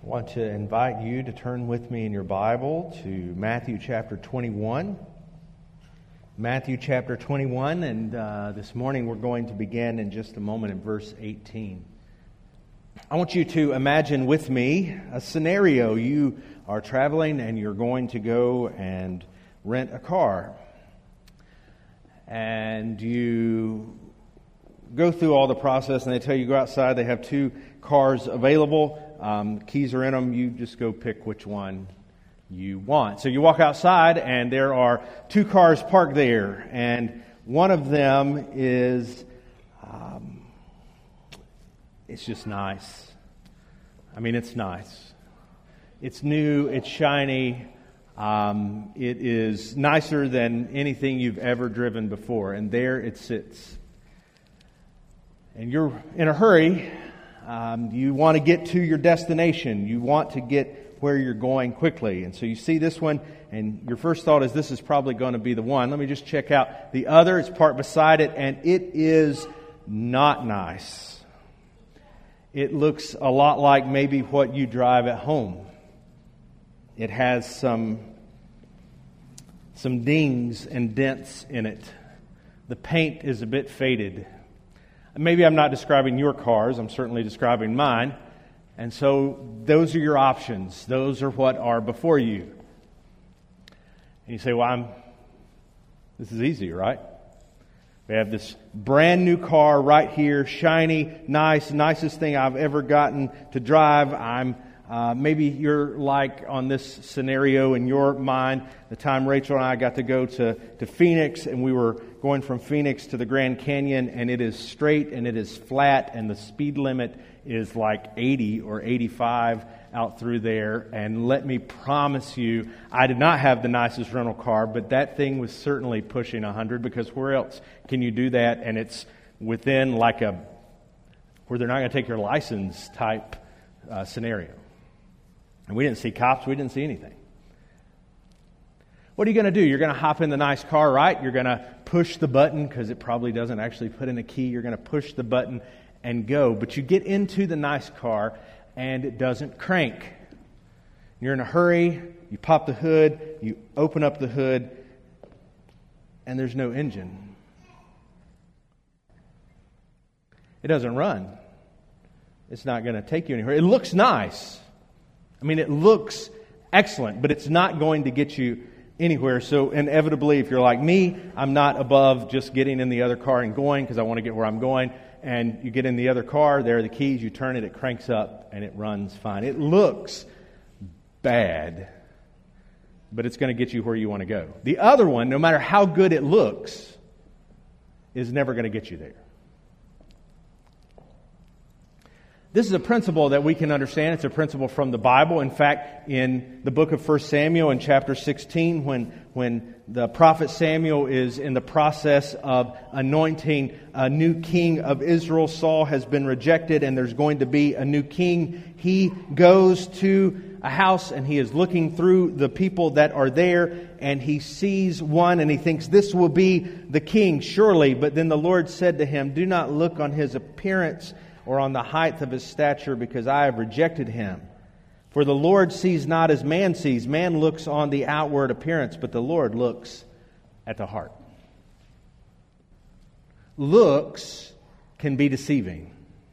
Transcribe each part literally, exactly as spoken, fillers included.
I want to invite you to turn with me in your Bible to Matthew chapter twenty-one. Matthew chapter twenty-one, and uh, this morning we're going to begin in just a moment in verse eighteen. I want you to imagine with me a scenario. You are traveling and you're going to go and rent a car. And you go through all the process and they tell you go outside. They have two cars available. Um, keys are in them. You just go pick which one you want. So you walk outside and there are two cars parked there. And one of them is, um, it's just nice. I mean, it's nice. It's new. It's shiny. Um, it is nicer than anything you've ever driven before. And there it sits. And you're in a hurry. Um, you want to get to your destination. You want to get where you're going quickly. And so you see this one, and your first thought is this is probably going to be the one. Let me just check out the other. It's parked beside it, and it is not nice. It looks a lot like maybe what you drive at home. It has some, some dings and dents in it. The paint is a bit faded. Maybe I'm not describing your cars, I'm certainly describing mine. And so those are your options. Those are what are before you. And you say, well, I'm, this is easy, right? We have this brand new car right here, shiny, nice, nicest thing I've ever gotten to drive. I'm uh, maybe you're like on this scenario in your mind, the time Rachel and I got to go to, to Phoenix, and we were going from Phoenix to the Grand Canyon, and it is straight and it is flat, and the speed limit is like eighty or eighty-five out through there. And let me promise you, I did not have the nicest rental car, but that thing was certainly pushing one hundred, because where else can you do that? And it's within like a, where they're not going to take your license type uh, scenario. And we didn't see cops, we didn't see anything. What are you going to do? You're going to hop in the nice car, right? You're going to push the button, because it probably doesn't actually put in a key. You're going to push the button and go. But you get into the nice car, and it doesn't crank. You're in a hurry. You pop the hood. You open up the hood, and there's no engine. It doesn't run. It's not going to take you anywhere. It looks nice. I mean, it looks excellent, but it's not going to get you anywhere. So inevitably, if you're like me, I'm not above just getting in the other car and going, because I want to get where I'm going. And you get in the other car, there are the keys, you turn it, it cranks up, and it runs fine. It looks bad, but it's going to get you where you want to go. The other one, no matter how good it looks, is never going to get you there. This is a principle that we can understand. It's a principle from the Bible. In fact, in the book of First Samuel in chapter sixteen, when, when the prophet Samuel is in the process of anointing a new king of Israel, Saul has been rejected and there's going to be a new king. He goes to a house and he is looking through the people that are there, and he sees one and he thinks, this will be the king, surely. But then the Lord said to him, do not look on his appearance or on the height of his stature, because I have rejected him. For the Lord sees not as man sees. Man looks on the outward appearance, but the Lord looks at the heart. Looks can be deceiving.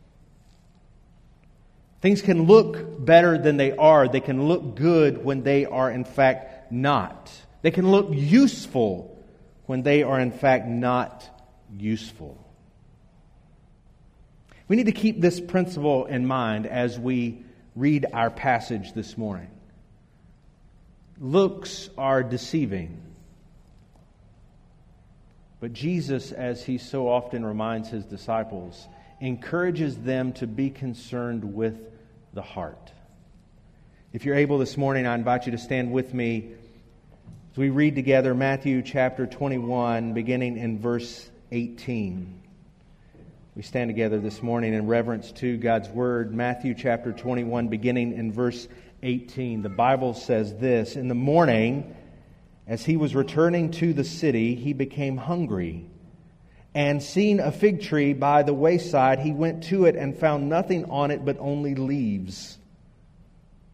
Things can look better than they are. They can look good when they are in fact not. They can look useful when they are in fact not useful. We need to keep this principle in mind as we read our passage this morning. Looks are deceiving. But Jesus, as he so often reminds his disciples, encourages them to be concerned with the heart. If you're able this morning, I invite you to stand with me as we read together Matthew chapter twenty-one, beginning in verse eighteen. We stand together this morning in reverence to God's Word. Matthew chapter twenty-one, beginning in verse eighteen. The Bible says this, in the morning, as he was returning to the city, he became hungry. And seeing a fig tree by the wayside, he went to it and found nothing on it but only leaves.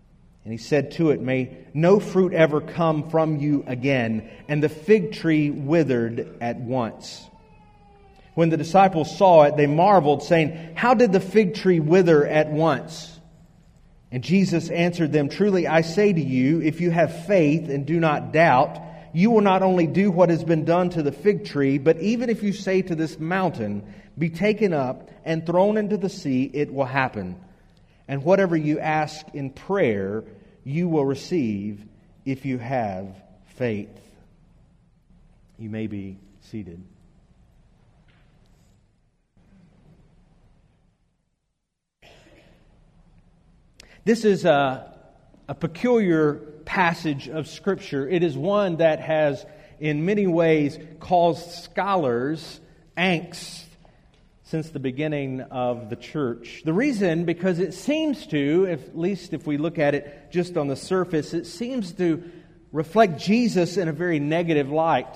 And he said to it, "May no fruit ever come from you again." And the fig tree withered at once. When the disciples saw it, they marveled, saying, "How did the fig tree wither at once?" And Jesus answered them, "Truly I say to you, if you have faith and do not doubt, you will not only do what has been done to the fig tree, but even if you say to this mountain, 'Be taken up and thrown into the sea,' it will happen. And whatever you ask in prayer, you will receive if you have faith." You may be seated. This is a, a peculiar passage of Scripture. It is one that has, in many ways, caused scholars angst since the beginning of the church. The reason, because it seems to, if, at least if we look at it just on the surface, it seems to reflect Jesus in a very negative light.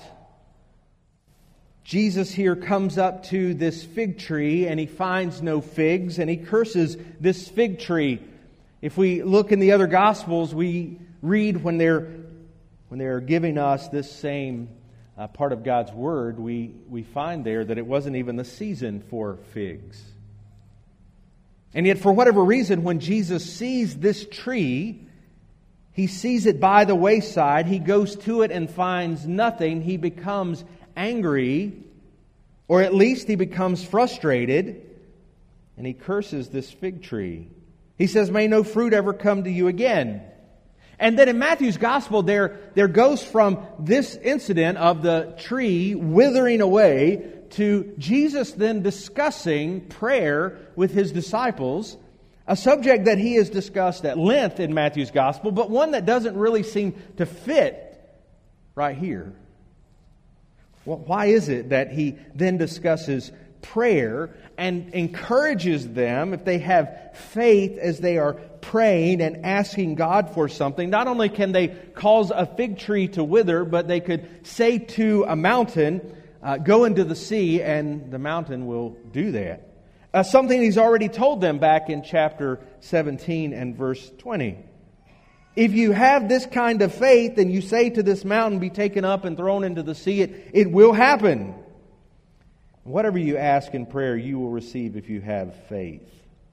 Jesus here comes up to this fig tree and he finds no figs and he curses this fig tree. If we look in the other Gospels, we read when they're when they're giving us this same uh, part of God's Word, we, we find there that it wasn't even the season for figs. And yet, for whatever reason, when Jesus sees this tree, he sees it by the wayside, he goes to it and finds nothing, he becomes angry, or at least he becomes frustrated, and he curses this fig tree. He says, "May no fruit ever come to you again." And then in Matthew's Gospel, there, there goes from this incident of the tree withering away to Jesus then discussing prayer with His disciples, a subject that He has discussed at length in Matthew's Gospel, but one that doesn't really seem to fit right here. Well, why is it that He then discusses prayer and encourages them, if they have faith as they are praying and asking God for something, not only can they cause a fig tree to wither, but they could say to a mountain, uh, go into the sea, and the mountain will do that. Uh, something He's already told them back in chapter seventeen and verse twenty. If you have this kind of faith and you say to this mountain, "Be taken up and thrown into the sea," it, it will happen. Whatever you ask in prayer, you will receive if you have faith.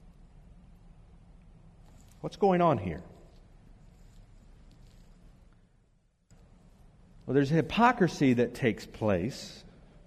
What's going on here? Well, there's a hypocrisy that takes place.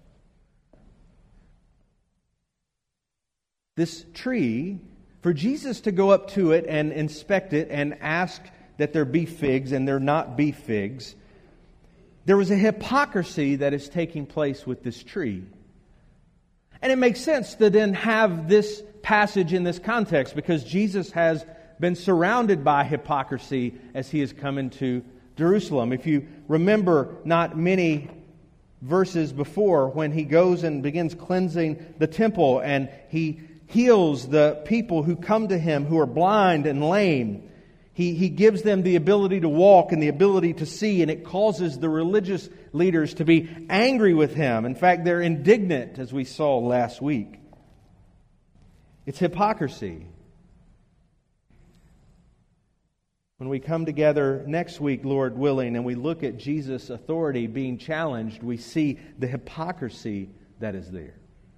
This tree, for Jesus to go up to it and inspect it and ask that there be figs and there not be figs, there was a hypocrisy that is taking place with this tree. And it makes sense to then have this passage in this context, because Jesus has been surrounded by hypocrisy as He has come into Jerusalem. If you remember not many verses before, when He goes and begins cleansing the temple and He heals the people who come to Him who are blind and lame, He, he gives them the ability to walk and the ability to see, and it causes the religious leaders to be angry with Him. In fact, they're indignant, as we saw last week. It's hypocrisy. When we come together next week, Lord willing, and we look at Jesus' authority being challenged, we see the hypocrisy that is there.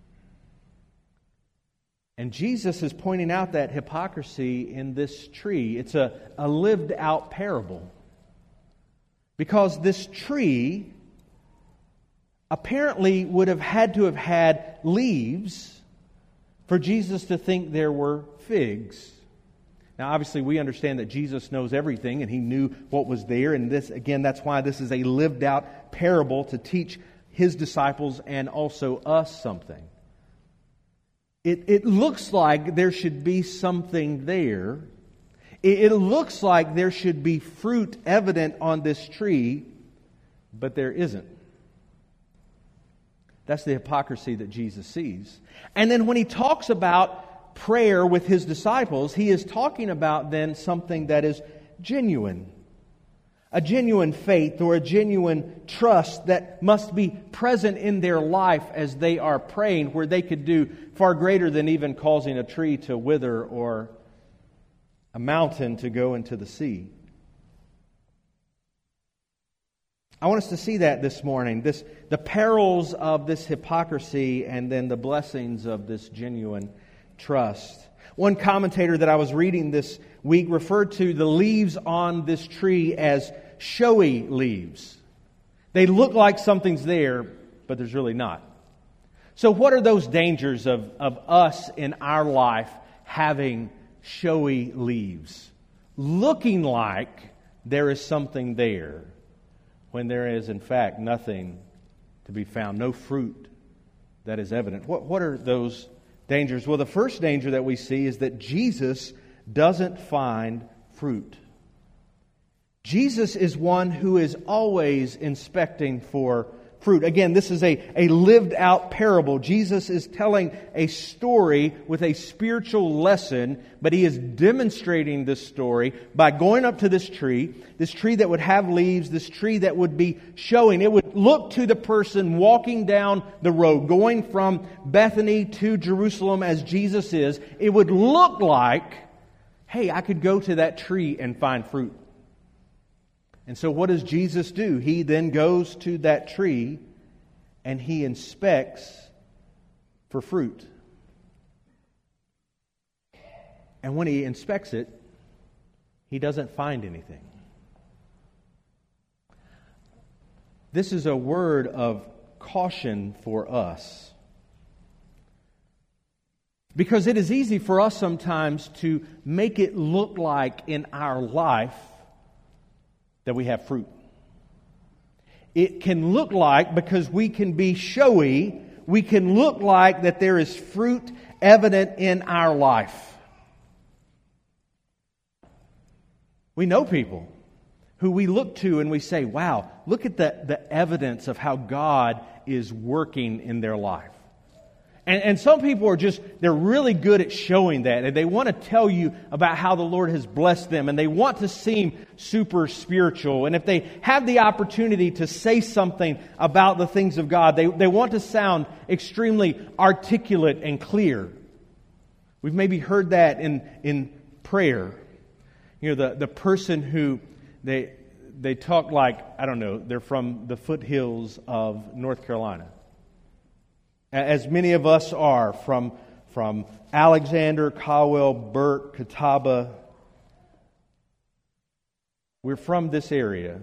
And Jesus is pointing out that hypocrisy in this tree. It's a, a lived out parable. Because this tree apparently would have had to have had leaves for Jesus to think there were figs. Now, obviously, we understand that Jesus knows everything and He knew what was there. And this, again, that's why this is a lived out parable, to teach His disciples and also us something. It, it looks like there should be something there. It, it looks like there should be fruit evident on this tree, but there isn't. That's the hypocrisy that Jesus sees. And then when He talks about prayer with His disciples, He is talking about then something that is genuine. A genuine faith or a genuine trust that must be present in their life as they are praying, where they could do far greater than even causing a tree to wither or a mountain to go into the sea. I want us to see that this morning. This, the perils of this hypocrisy and then the blessings of this genuine trust. One commentator that I was reading this week referred to the leaves on this tree as showy leaves. They look like something's there, but there's really not. So what are those dangers of, of us in our life having showy leaves? Looking like there is something there, when there is, in fact, nothing to be found, no fruit that is evident. What, what are those dangers? Well, the first danger that we see is that Jesus doesn't find fruit. Jesus is one who is always inspecting for fruit. Again, this is a, a lived out parable. Jesus is telling a story with a spiritual lesson, but He is demonstrating this story by going up to this tree, this tree that would have leaves, this tree that would be showing. It would look to the person walking down the road, going from Bethany to Jerusalem as Jesus is. It would look like, hey, I could go to that tree and find fruit. And so what does Jesus do? He then goes to that tree and He inspects for fruit. And when He inspects it, He doesn't find anything. This is a word of caution for us. Because it is easy for us sometimes to make it look like in our life that we have fruit. It can look like, because we can be showy, we can look like that there is fruit evident in our life. We know people who we look to and we say, wow, look at the, the evidence of how God is working in their life. And, and some people are just, they're really good at showing that. And they want to tell you about how the Lord has blessed them. And they want to seem super spiritual. And if they have the opportunity to say something about the things of God, they, they want to sound extremely articulate and clear. We've maybe heard that in, in prayer. You know, the, the person who, they, they talk like, I don't know, they're from the foothills of North Carolina. As many of us are, from, from Alexander, Caldwell, Burke, Catawba. We're from this area.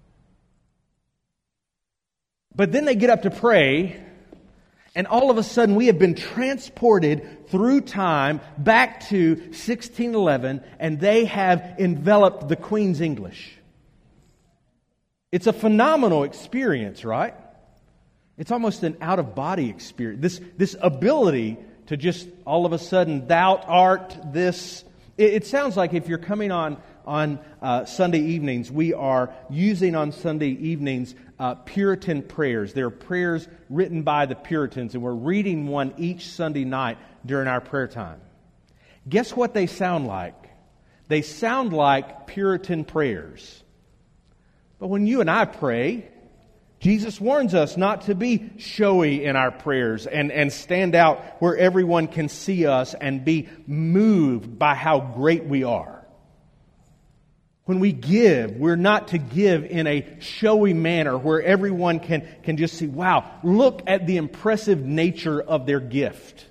But then they get up to pray, and all of a sudden we have been transported through time back to sixteen eleven, and they have enveloped the Queen's English. It's a phenomenal experience, right? It's almost an out-of-body experience. This, this ability to just all of a sudden, thou art this. It, it sounds like if you're coming on, on uh, Sunday evenings, we are using on Sunday evenings uh, Puritan prayers. They're prayers written by the Puritans, and we're reading one each Sunday night during our prayer time. Guess what they sound like? They sound like Puritan prayers. But when you and I pray, Jesus warns us not to be showy in our prayers and, and stand out where everyone can see us and be moved by how great we are. When we give, we're not to give in a showy manner where everyone can, can just see, wow, look at the impressive nature of their gift.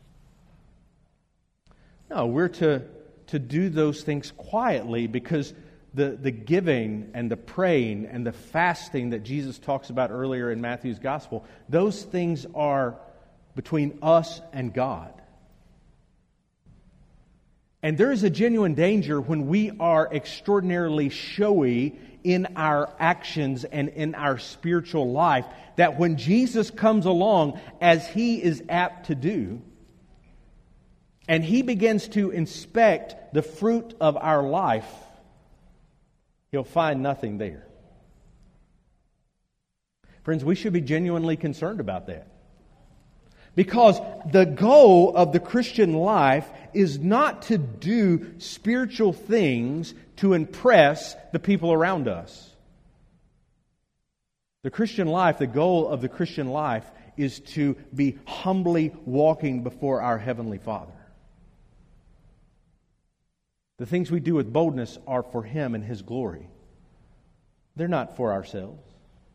No, we're to, to do those things quietly, because The, the giving and the praying and the fasting that Jesus talks about earlier in Matthew's Gospel, those things are between us and God. And there is a genuine danger when we are extraordinarily showy in our actions and in our spiritual life, that when Jesus comes along, as He is apt to do, and He begins to inspect the fruit of our life, He'll find nothing there. Friends, we should be genuinely concerned about that. Because the goal of the Christian life is not to do spiritual things to impress the people around us. The Christian life, the goal of the Christian life is to be humbly walking before our Heavenly Father. The things we do with boldness are for Him and His glory. They're not for ourselves.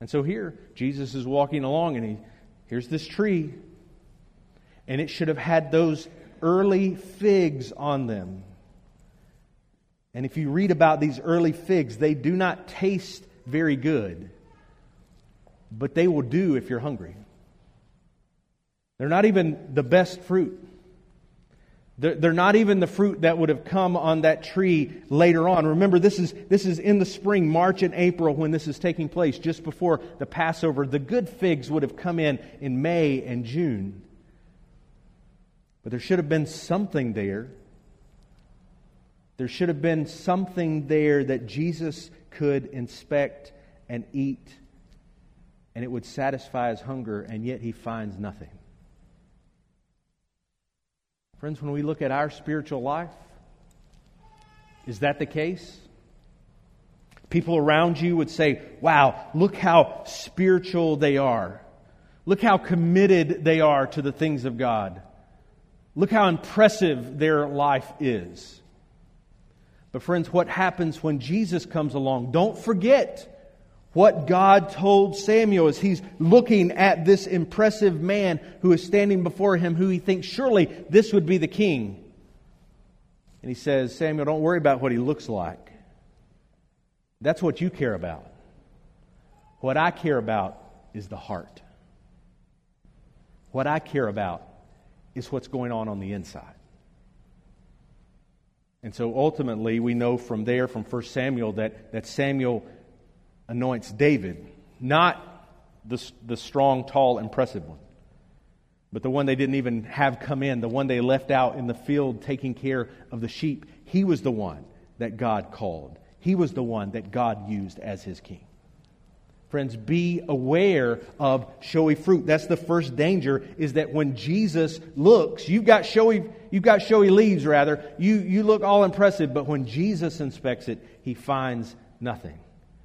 And so here, Jesus is walking along and he here's this tree. And it should have had those early figs on them. And if you read about these early figs, they do not taste very good. But they will do if you're hungry. They're not even the best fruit. They're, they're not even the fruit that would have come on that tree later on. Remember, this is, this is in the spring, March and April, when this is taking place, just before the Passover. The good figs would have come in in May and June. But there should have been something there. There should have been something there that Jesus could inspect and eat, and it would satisfy his hunger, and yet he finds nothing. Friends, when we look at our spiritual life, is that the case? People around you would say, wow, look how spiritual they are. Look how committed they are to the things of God. Look how impressive their life is. But friends, what happens when Jesus comes along? Don't forget what God told Samuel as he's looking at this impressive man who is standing before him, who he thinks surely this would be the king. And he says, Samuel, don't worry about what he looks like. That's what you care about. What I care about is the heart. What I care about is what's going on on the inside. And so ultimately we know from there, from First Samuel, that, that Samuel anoints David, not the, the strong, tall, impressive one, but the one they didn't even have come in, the one they left out in the field taking care of the sheep. He was the one that God called. He was the one that God used as his king. Friends, be aware of showy fruit. That's the first danger, is that when Jesus looks, you've got showy, you've got showy leaves rather. You, you look all impressive, but when Jesus inspects it, he finds nothing.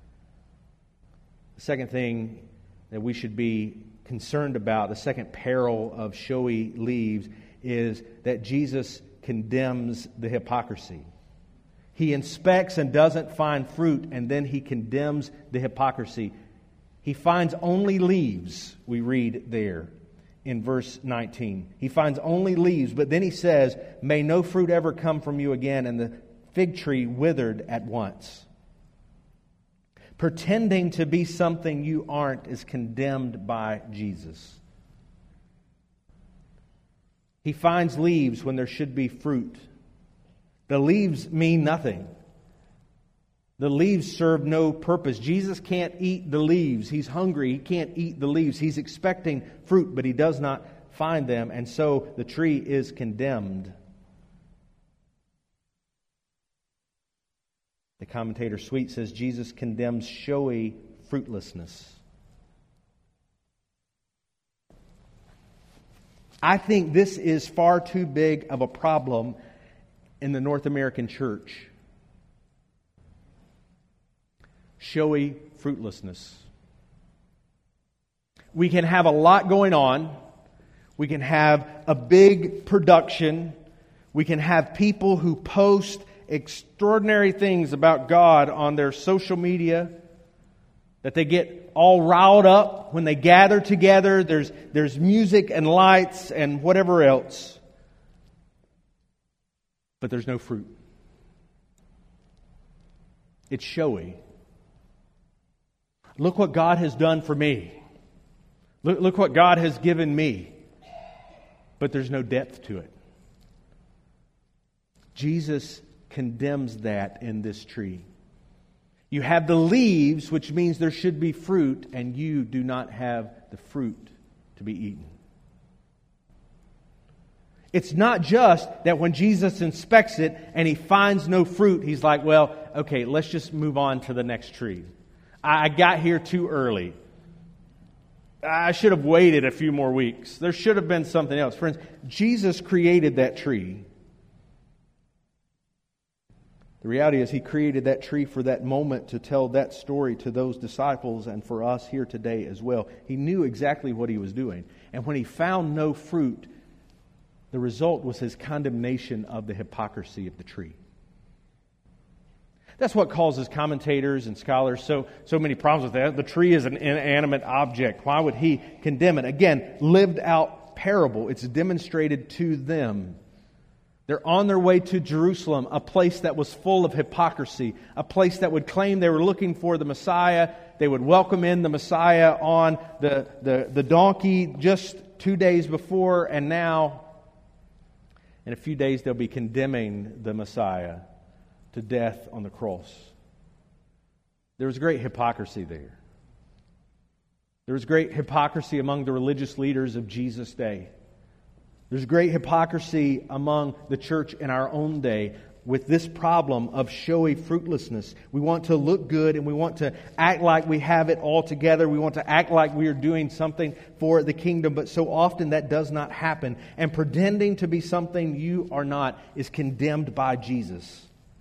The second thing that we should be concerned about, the second peril of showy leaves, is that Jesus condemns the hypocrisy. He inspects and doesn't find fruit, and then he condemns the hypocrisy. He finds only leaves, we read there in verse nineteen. He finds only leaves, but then he says, may no fruit ever come from you again, and the fig tree withered at once. Pretending to be something you aren't is condemned by Jesus. He finds leaves when there should be fruit. The leaves mean nothing. The leaves serve no purpose. Jesus can't eat the leaves. He's hungry. He can't eat the leaves. He's expecting fruit, but he does not find them, and so the tree is condemned. The commentator Sweet says Jesus condemns showy fruitlessness. I think this is far too big of a problem in the North American church. Showy fruitlessness. We can have a lot going on. We can have a big production. We can have people who post extraordinary things about God on their social media, that they get all riled up when they gather together. There's, there's music and lights and whatever else. But there's no fruit. It's showy. Look what God has done for me. Look, look what God has given me. But there's no depth to it. Jesus condemns that in this tree. You have the leaves, which means there should be fruit, and you do not have the fruit to be eaten. It's not just that when Jesus inspects it and he finds no fruit, he's like, well, okay, let's just move on to the next tree. I got here too early. I should have waited a few more weeks. There should have been something else. Friends, Jesus created that tree. The reality is he created that tree for that moment to tell that story to those disciples and for us here today as well. He knew exactly what he was doing. And when he found no fruit, the result was his condemnation of the hypocrisy of the tree. That's what causes commentators and scholars so, so many problems with that. The tree is an inanimate object. Why would he condemn it? Again, lived out parable. It's demonstrated to them. They're on their way to Jerusalem, a place that was full of hypocrisy, a place that would claim they were looking for the Messiah. They would welcome in the Messiah on the, the, the donkey just two days before, and now, in a few days, they'll be condemning the Messiah to death on the cross. There was great hypocrisy there. There was great hypocrisy among the religious leaders of Jesus' day. There's great hypocrisy among the church in our own day with this problem of showy fruitlessness. We want to look good and we want to act like we have it all together. We want to act like we are doing something for the kingdom, but so often that does not happen. And pretending to be something you are not is condemned by Jesus.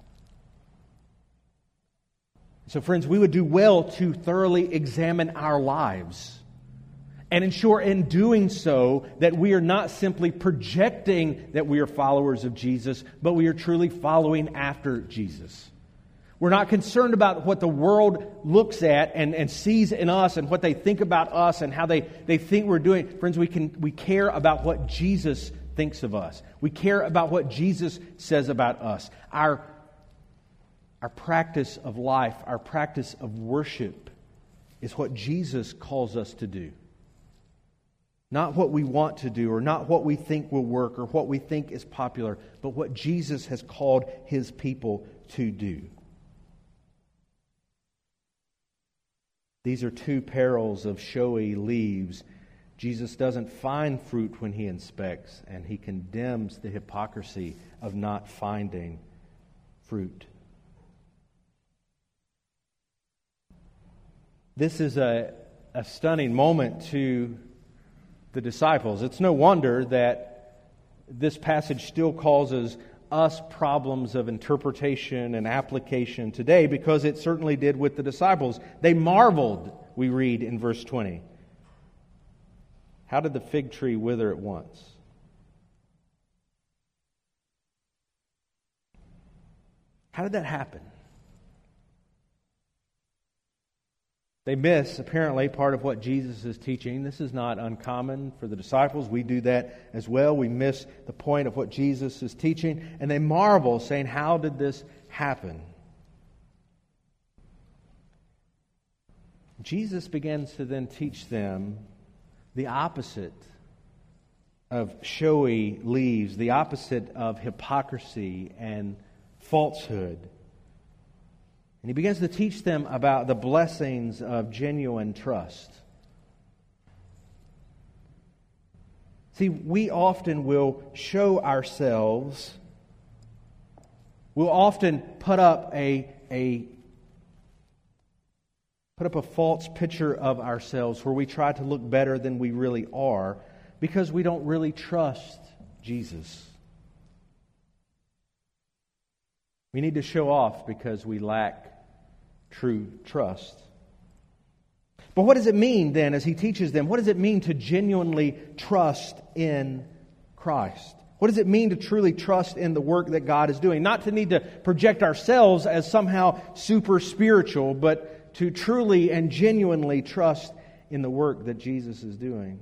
So friends, we would do well to thoroughly examine our lives and ensure in doing so that we are not simply projecting that we are followers of Jesus, but we are truly following after Jesus. We're not concerned about what the world looks at and, and sees in us and what they think about us and how they, they think we're doing. Friends, we can we care about what Jesus thinks of us. We care about what Jesus says about us. Our Our practice of life, our practice of worship is what Jesus calls us to do. Not what we want to do or not what we think will work or what we think is popular, but what Jesus has called His people to do. These are two perils of showy leaves. Jesus doesn't find fruit when He inspects, and He condemns the hypocrisy of not finding fruit. This is a, a stunning moment to the disciples. It's no wonder that this passage still causes us problems of interpretation and application today, because it certainly did with the disciples. They marveled, we read in verse twenty. How did the fig tree wither at once? How did that happen? They miss, apparently, part of what Jesus is teaching. This is not uncommon for the disciples. We do that as well. We miss the point of what Jesus is teaching. And they marvel, saying, how did this happen? Jesus begins to then teach them the opposite of showy leaves, the opposite of hypocrisy and falsehood. And He begins to teach them about the blessings of genuine trust. See, we often will show ourselves, we'll often put up a, a put up a false picture of ourselves where we try to look better than we really are because we don't really trust Jesus. We need to show off because we lack true trust. But what does it mean then, as He teaches them, what does it mean to genuinely trust in Christ? What does it mean to truly trust in the work that God is doing? Not to need to project ourselves as somehow super spiritual, but to truly and genuinely trust in the work that Jesus is doing.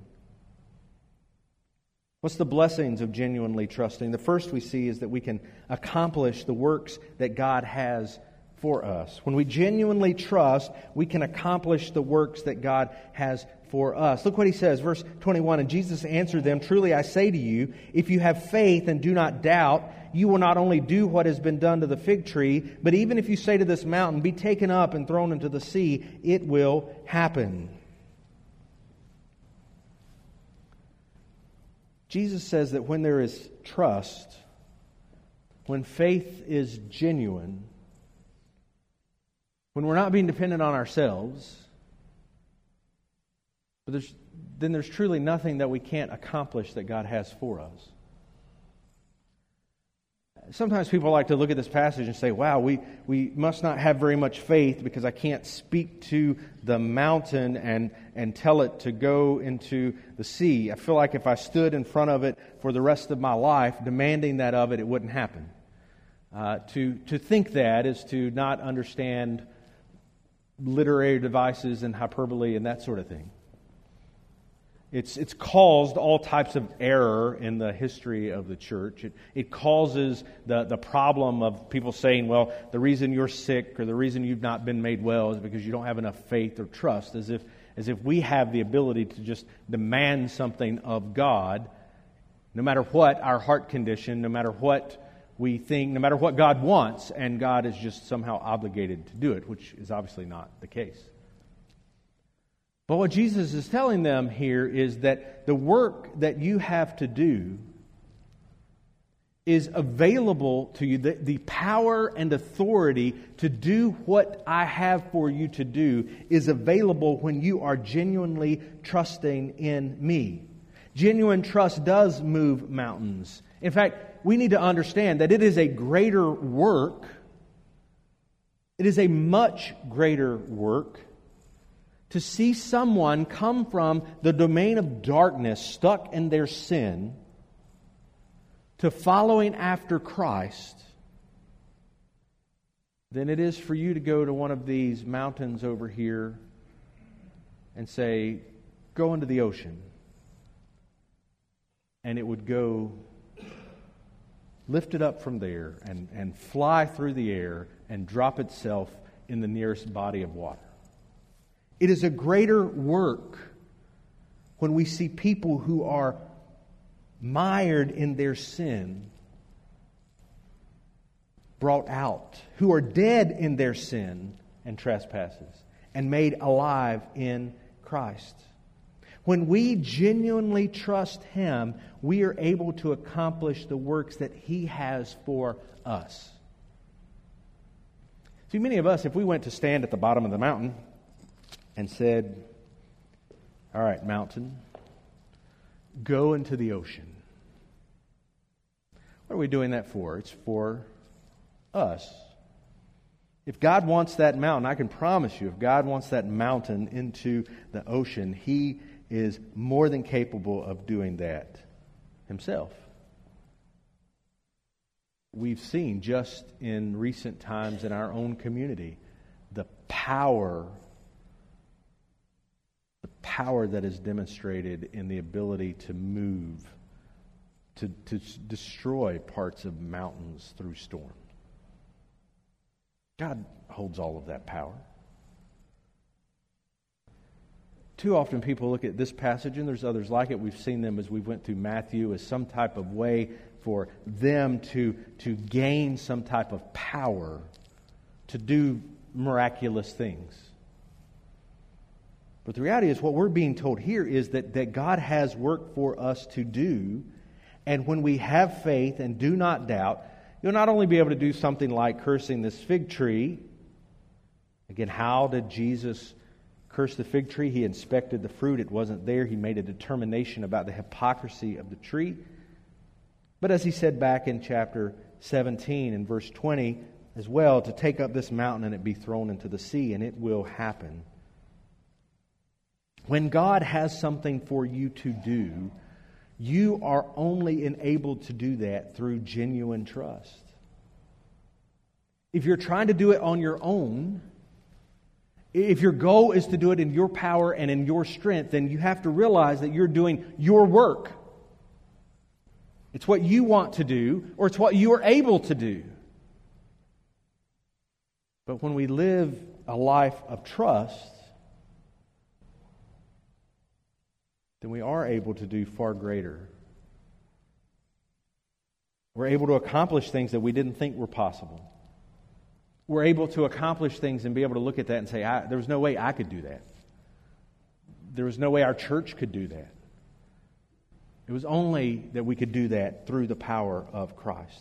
What's the blessings of genuinely trusting? The first we see is that we can accomplish the works that God has for us. When we genuinely trust, we can accomplish the works that God has for us. Look what He says, verse twenty-one, and Jesus answered them, truly I say to you, if you have faith and do not doubt, you will not only do what has been done to the fig tree, but even if you say to this mountain, be taken up and thrown into the sea, it will happen. Jesus says that when there is trust, when faith is genuine, when we're not being dependent on ourselves, but there's, then there's truly nothing that we can't accomplish that God has for us. Sometimes people like to look at this passage and say, wow, we, we must not have very much faith because I can't speak to the mountain and, and tell it to go into the sea. I feel like if I stood in front of it for the rest of my life demanding that of it, it wouldn't happen. Uh, to, to think that is to not understand literary devices and hyperbole and that sort of thing. It's, it's caused all types of error in the history of the church. It, it causes the, the problem of people saying, well, the reason you're sick or the reason you've not been made well is because you don't have enough faith or trust, as if, as if we have the ability to just demand something of God, no matter what our heart condition, no matter what we think, no matter what God wants, and God is just somehow obligated to do it, which is obviously not the case. But what Jesus is telling them here is that the work that you have to do is available to you. The, the power and authority to do what I have for you to do is available when you are genuinely trusting in me. Genuine trust does move mountains. In fact, we need to understand that it is a greater work. It is a much greater work to see someone come from the domain of darkness, stuck in their sin, to following after Christ, than it is for you to go to one of these mountains over here and say, go into the ocean. And it would go, lift it up from there and, and fly through the air and drop itself in the nearest body of water. It is a greater work when we see people who are mired in their sin brought out, who are dead in their sin and trespasses, and made alive in Christ. When we genuinely trust Him, we are able to accomplish the works that He has for us. See, many of us, if we went to stand at the bottom of the mountain and said, all right, mountain, go into the ocean. What are we doing that for? It's for us. If God wants that mountain, I can promise you, if God wants that mountain into the ocean, He is more than capable of doing that Himself. We've seen just in recent times in our own community the power the power that is demonstrated in the ability to move, to, to destroy parts of mountains through storm. God holds all of that power. Too often people look at this passage, and there's others like it. We've seen them as we went through Matthew as some type of way for them to, to gain some type of power to do miraculous things. But the reality is what we're being told here is that, that God has work for us to do. And when we have faith and do not doubt, you'll not only be able to do something like cursing this fig tree. Again, how did Jesus curse the fig tree? He inspected the fruit. It wasn't there. He made a determination about the hypocrisy of the tree. But as He said back in chapter seventeen and verse twenty as well, to take up this mountain and it be thrown into the sea, and it will happen. When God has something for you to do, you are only enabled to do that through genuine trust. If you're trying to do it on your own, if your goal is to do it in your power and in your strength, then you have to realize that you're doing your work. It's what you want to do, or it's what you are able to do. But when we live a life of trust, then we are able to do far greater. We're able to accomplish things that we didn't think were possible. We're able to accomplish things and be able to look at that and say, I, there was no way I could do that. There was no way our church could do that. It was only that we could do that through the power of Christ.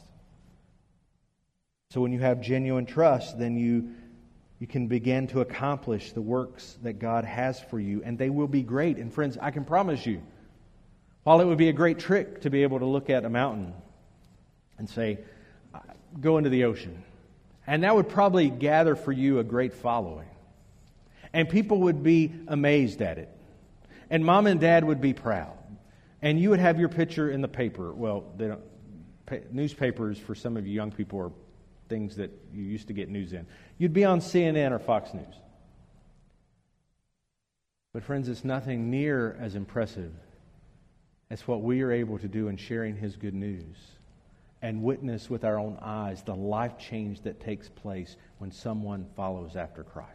So when you have genuine trust, then you You can begin to accomplish the works that God has for you, and they will be great. And friends, I can promise you, while it would be a great trick to be able to look at a mountain and say, go into the ocean, and that would probably gather for you a great following. And people would be amazed at it. And mom and dad would be proud. And you would have your picture in the paper. Well, they don't, newspapers for some of you young people are things that you used to get news in. You'd be on C N N or Fox News. But friends, it's nothing near as impressive as what we are able to do in sharing His good news and witness with our own eyes the life change that takes place when someone follows after Christ.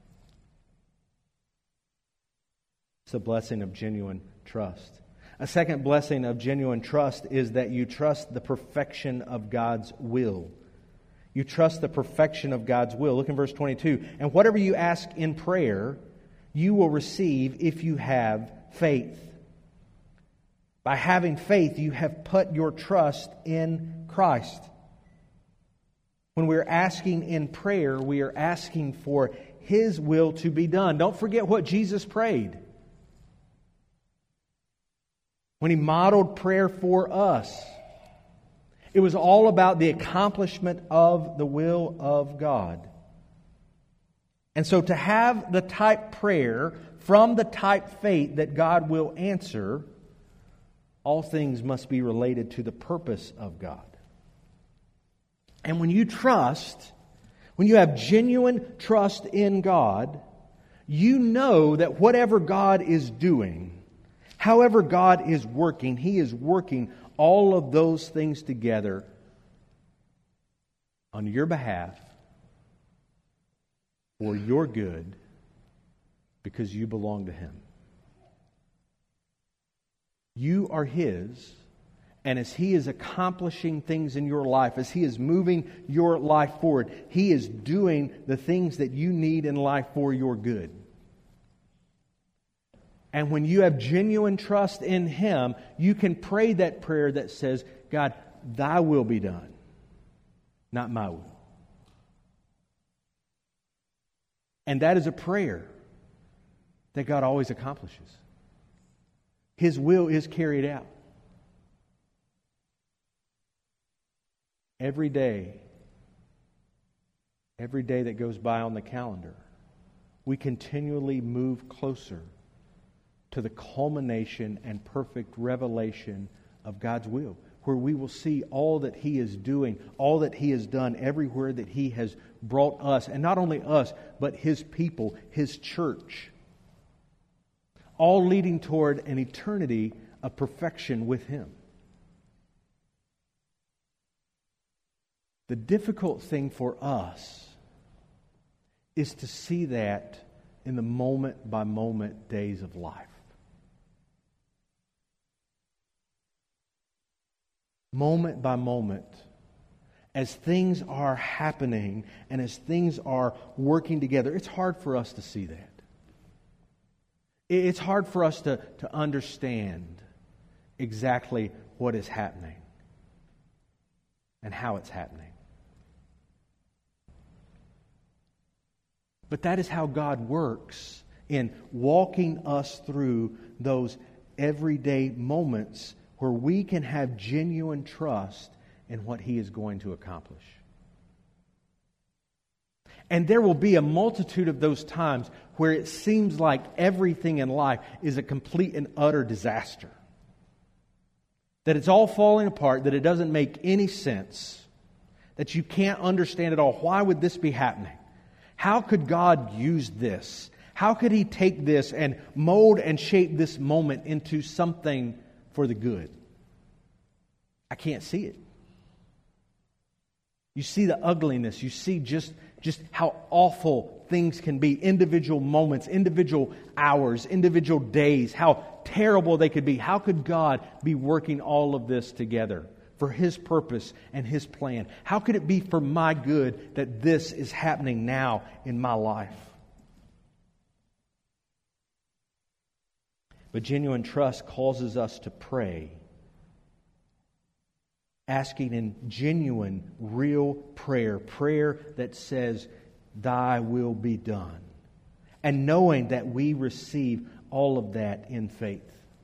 It's a blessing of genuine trust. A second blessing of genuine trust is that you trust the perfection of God's will. You trust the perfection of God's will. Look in verse twenty-two. And whatever you ask in prayer, you will receive if you have faith. By having faith, you have put your trust in Christ. When we're asking in prayer, we are asking for His will to be done. Don't forget what Jesus prayed when He modeled prayer for us. It was all about the accomplishment of the will of God. And so to have the type prayer from the type faith that God will answer, all things must be related to the purpose of God. And when you trust, when you have genuine trust in God, you know that whatever God is doing, however God is working, He is working all of those things together on your behalf for your good because you belong to Him. You are His, and as He is accomplishing things in your life, as He is moving your life forward, He is doing the things that you need in life for your good. And when you have genuine trust in Him, you can pray that prayer that says, God, Thy will be done, not my will. And that is a prayer that God always accomplishes. His will is carried out. Every day, every day that goes by on the calendar, we continually move closer to the culmination and perfect revelation of God's will, where we will see all that He is doing, all that He has done, everywhere that He has brought us, and not only us, but His people, His church, all leading toward an eternity of perfection with Him. The difficult thing for us is to see that in the moment-by-moment days of life. Moment by moment, as things are happening and as things are working together, it's hard for us to see that. It's hard for us to, to understand exactly what is happening and how it's happening. But that is how God works in walking us through those everyday moments where we can have genuine trust in what He is going to accomplish. And there will be a multitude of those times where it seems like everything in life is a complete and utter disaster. That it's all falling apart, that it doesn't make any sense, that you can't understand at all. Why would this be happening? How could God use this? How could He take this and mold and shape this moment into something for the good? I can't see it. You see the ugliness. You see just, just how awful things can be. Individual moments, individual hours, individual days. How terrible they could be. How could God be working all of this together for His purpose and His plan? How could it be for my good that this is happening now in my life? But genuine trust causes us to pray, asking in genuine, real prayer, prayer that says, Thy will be done, and knowing that we receive all of that in faith.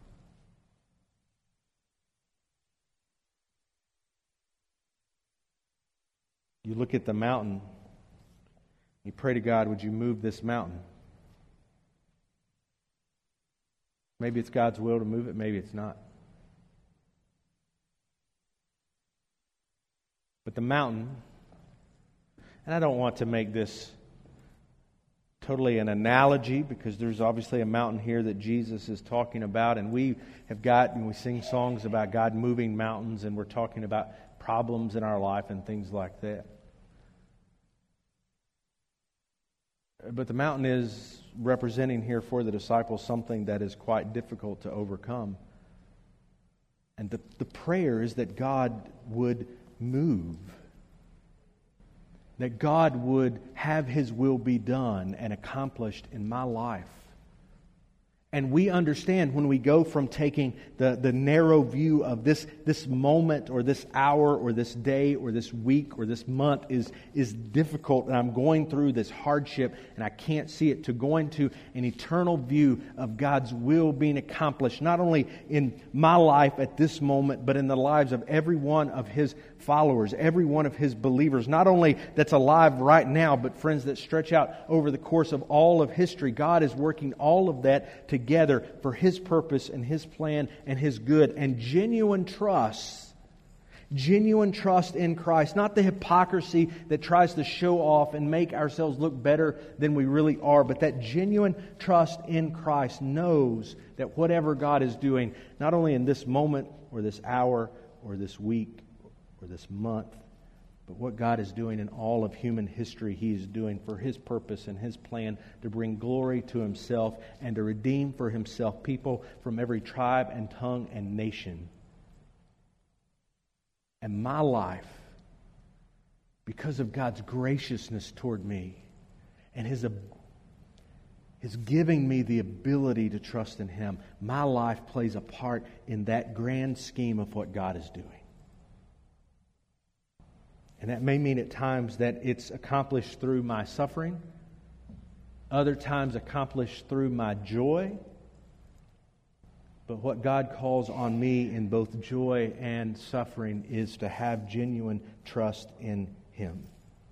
You look at the mountain, you pray to God, would you move this mountain? Maybe it's God's will to move it, maybe it's not. But the mountain And I don't want to make this totally an analogy, because there's obviously a mountain here that Jesus is talking about, and we have got, and we sing songs about God moving mountains, and we're talking about problems in our life and things like that. But the mountain is representing here for the disciples something that is quite difficult to overcome. And the, the prayer is that God would move. That God would have His will be done and accomplished in my life. And we understand when we go from taking the, the narrow view of this, this moment or this hour or this day or this week or this month is, is difficult, and I'm going through this hardship and I can't see it, to going to an eternal view of God's will being accomplished, not only in my life at this moment, but in the lives of every one of His followers, every one of His believers, not only that's alive right now, but friends, that stretch out over the course of all of history. God is working all of that together together for His purpose and His plan and His good. And genuine trust, genuine trust in Christ, not the hypocrisy that tries to show off and make ourselves look better than we really are, but that genuine trust in Christ knows that whatever God is doing, not only in this moment or this hour or this week or this month, but what God is doing in all of human history, He is doing for His purpose and His plan to bring glory to Himself and to redeem for Himself people from every tribe and tongue and nation. And my life, because of God's graciousness toward me and His, His giving me the ability to trust in Him, my life plays a part in that grand scheme of what God is doing. And that may mean at times that it's accomplished through my suffering, other times accomplished through my joy. But what God calls on me in both joy and suffering is to have genuine trust in Him.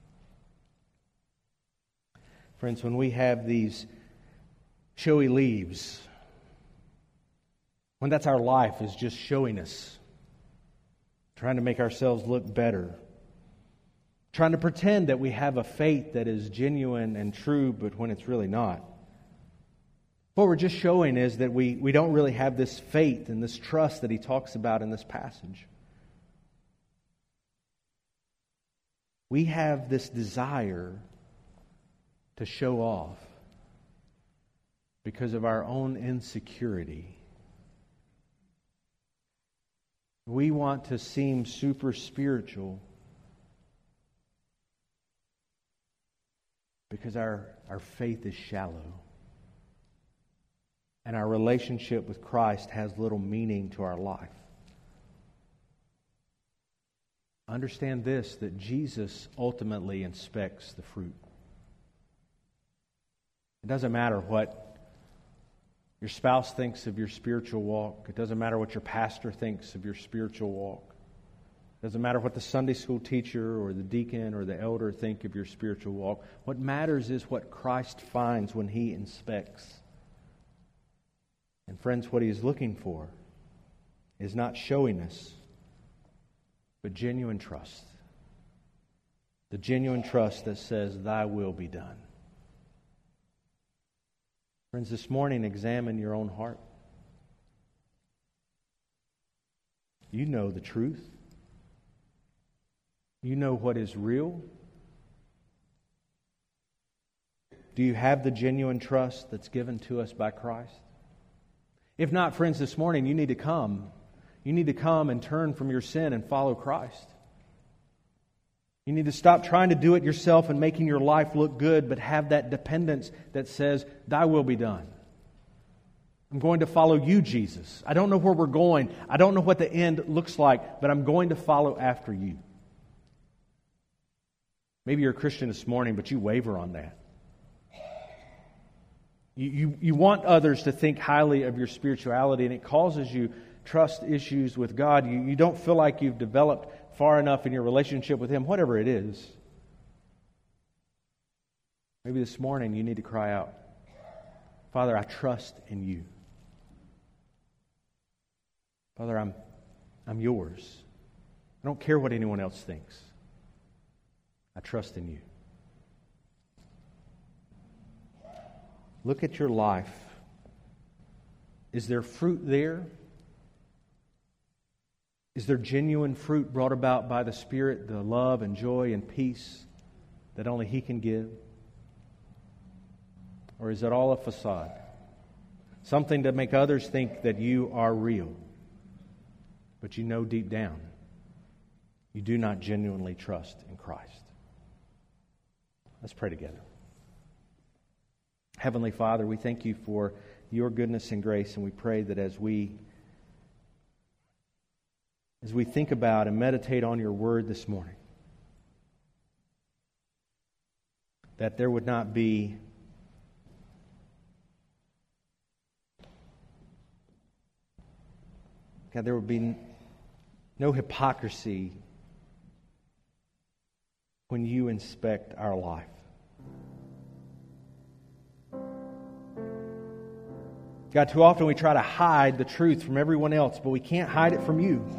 Friends, when we have these showy leaves, when that's our life, is just showiness, trying to make ourselves look better, trying to pretend that we have a faith that is genuine and true, but when it's really not. What we're just showing is that we, we don't really have this faith and this trust that He talks about in this passage. We have this desire to show off because of our own insecurity. We want to seem super spiritual because our, our faith is shallow. And our relationship with Christ has little meaning to our life. Understand this, that Jesus ultimately inspects the fruit. It doesn't matter what your spouse thinks of your spiritual walk. It doesn't matter what your pastor thinks of your spiritual walk. It doesn't matter what the Sunday school teacher or the deacon or the elder think of your spiritual walk. What matters is what Christ finds when He inspects. And friends, what He is looking for is not showiness, but genuine trust. The genuine trust that says, Thy will be done. Friends, this morning, examine your own heart. You know the truth. You know what is real. Do you have the genuine trust that's given to us by Christ? If not, friends, this morning you need to come. You need to come and turn from your sin and follow Christ. You need to stop trying to do it yourself and making your life look good, but have that dependence that says, Thy will be done. I'm going to follow You, Jesus. I don't know where we're going. I don't know what the end looks like, but I'm going to follow after You. Maybe you're a Christian this morning, but you waver on that. You, you, you want others to think highly of your spirituality, and it causes you trust issues with God. You, you don't feel like you've developed far enough in your relationship with Him, whatever it is. Maybe this morning you need to cry out, Father, I trust in You. Father, I'm, I'm Yours. I don't care what anyone else thinks. I trust in You. Look at your life. Is there fruit there? Is there genuine fruit brought about by the Spirit, the love and joy and peace that only He can give? Or is it all a facade? Something to make others think that you are real. But you know deep down, you do not genuinely trust in Christ. Let's pray together. Heavenly Father, we thank You for Your goodness and grace, and we pray that as we as we think about and meditate on Your Word this morning, that there would not be God, there would be no hypocrisy when You inspect our life. God, too often we try to hide the truth from everyone else, but we can't hide it from You.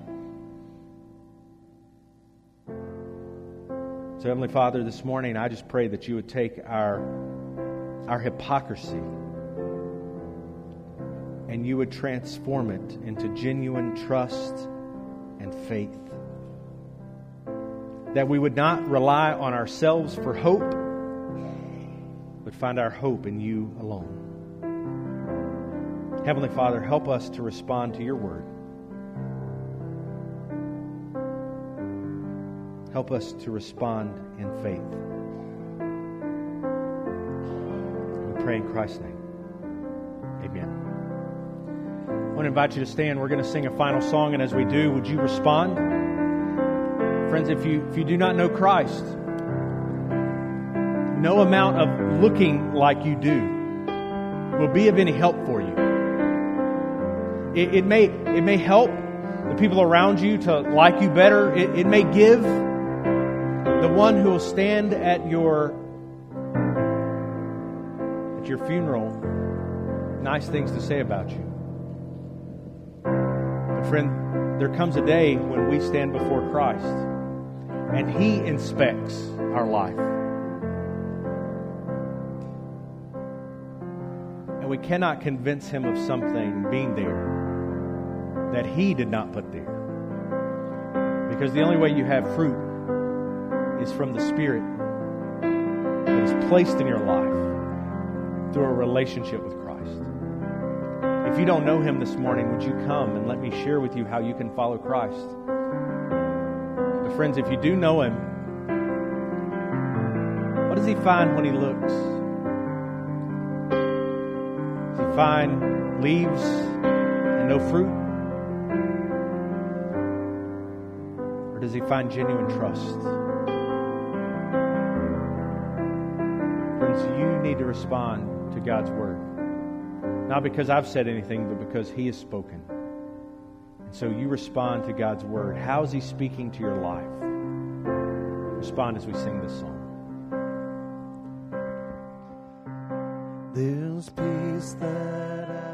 So, Heavenly Father, this morning I just pray that You would take our, our hypocrisy and You would transform it into genuine trust and faith. That we would not rely on ourselves for hope, but find our hope in You alone. Heavenly Father, help us to respond to Your Word. Help us to respond in faith. We pray in Christ's name. Amen. I want to invite you to stand. We're going to sing a final song, and as we do, would you respond? Friends, if you if you do not know Christ, no amount of looking like you do will be of any help for you. It, it may it may help the people around you to like you better. It, it may give the one who will stand at your at your funeral nice things to say about you. But friend, there comes a day when we stand before Christ and He inspects our life. And we cannot convince Him of something being there that He did not put there. Because the only way you have fruit is from the Spirit that is placed in your life through a relationship with Christ. If you don't know Him this morning, would you come and let me share with you how you can follow Christ? But friends, if you do know Him, what does He find when He looks? Does He find leaves and no fruit? Or does He find genuine trust? Friends, you need to respond to God's Word. Not because I've said anything, but because He has spoken. And so you respond to God's Word. How is He speaking to your life? Respond as we sing this song. There's peace that I